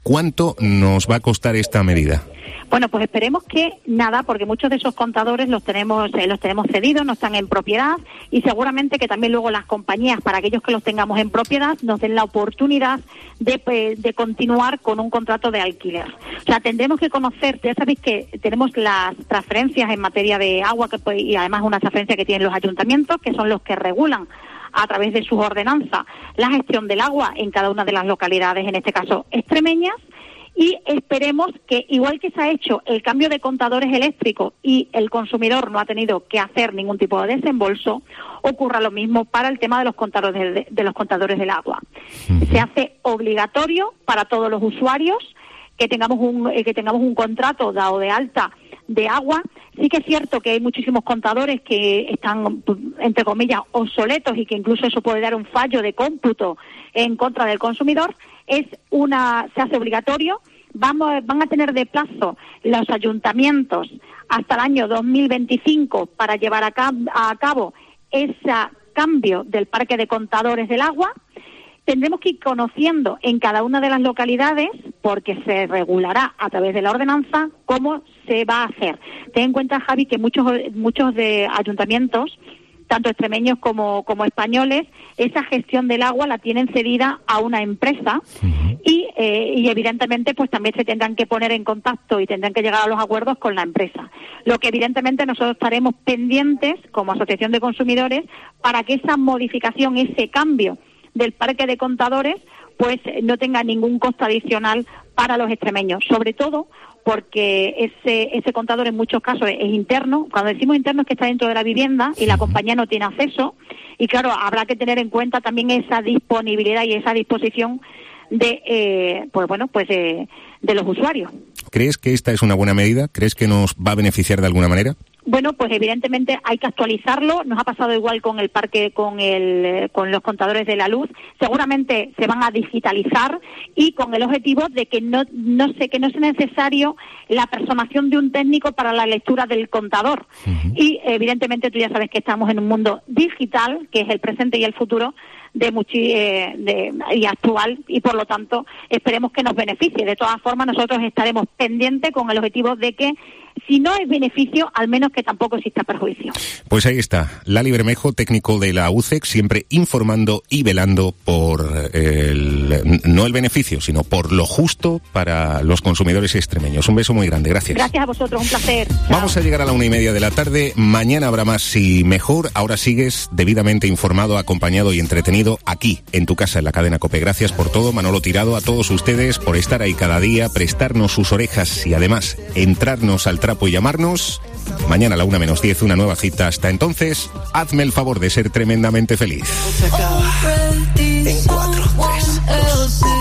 ¿Cuánto nos va a costar esta medida? Bueno, pues esperemos que nada, porque muchos de esos contadores los tenemos cedidos, no están en propiedad, y seguramente que también luego las compañías, para aquellos que los tengamos en propiedad, nos den la oportunidad de continuar con un contrato de alquiler. O sea, tendremos que conocer, ya sabéis que tenemos las transferencias en materia de agua, y además una transferencia que tienen los ayuntamientos, que son los que regulan a través de sus ordenanzas la gestión del agua en cada una de las localidades, en este caso extremeñas. Y esperemos que, igual que se ha hecho el cambio de contadores eléctricos y el consumidor no ha tenido que hacer ningún tipo de desembolso, ocurra lo mismo para el tema de los contadores los contadores del agua. Se hace obligatorio para todos los usuarios que tengamos un contrato dado de alta de agua. Sí que es cierto que hay muchísimos contadores que están, entre comillas, obsoletos, y que incluso eso puede dar un fallo de cómputo en contra del consumidor. Se hace obligatorio. Van a tener de plazo los ayuntamientos hasta el año 2025 para llevar a cabo ese cambio del parque de contadores del agua. Tendremos que ir conociendo en cada una de las localidades, porque se regulará a través de la ordenanza cómo se va a hacer. Ten en cuenta, Javi, que muchos de ayuntamientos, tanto extremeños como españoles, esa gestión del agua la tienen cedida a una empresa, y evidentemente pues también se tendrán que poner en contacto y tendrán que llegar a los acuerdos con la empresa. Lo que evidentemente nosotros estaremos pendientes como asociación de consumidores para que esa modificación, ese cambio del parque de contadores, pues no tenga ningún costo adicional para los extremeños, sobre todo porque ese contador en muchos casos es interno. Cuando decimos interno es que está dentro de la vivienda y la compañía no tiene acceso, y claro, habrá que tener en cuenta también esa disponibilidad y esa disposición de los usuarios. ¿Crees que esta es una buena medida? ¿Crees que nos va a beneficiar de alguna manera? Bueno, pues evidentemente hay que actualizarlo. Nos ha pasado igual con el parque, con los contadores de la luz. Seguramente se van a digitalizar, y con el objetivo de que no sea necesario la personación de un técnico para la lectura del contador. Y evidentemente tú ya sabes que estamos en un mundo digital, que es el presente y el futuro y actual, y por lo tanto esperemos que nos beneficie. De todas formas, nosotros estaremos pendientes con el objetivo de que, si no es beneficio, al menos que tampoco exista perjuicio. Pues ahí está, Lali Bermejo, técnico de la UCEC, siempre informando y velando por no el beneficio, sino por lo justo para los consumidores extremeños. Un beso muy grande, gracias. Gracias a vosotros, un placer. Vamos a llegar a la 1:30 de la tarde. Mañana habrá más y mejor. Ahora sigues debidamente informado, acompañado y entretenido aquí, en tu casa, en la cadena COPE. Gracias por todo, Manolo Tirado, a todos ustedes por estar ahí cada día, prestarnos sus orejas y además entrarnos al trapo y llamarnos. Mañana a la 1:10, una nueva cita. Hasta entonces, hazme el favor de ser tremendamente feliz. En 4, 3, 2...